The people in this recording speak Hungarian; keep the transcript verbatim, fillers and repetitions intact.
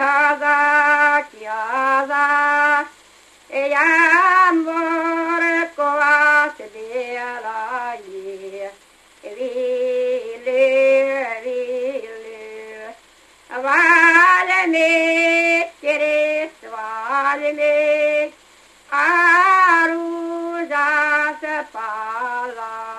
haza, ki haza, e amor coas de la ye, vile, vile, vale me, queres, vale me, aruja se pala.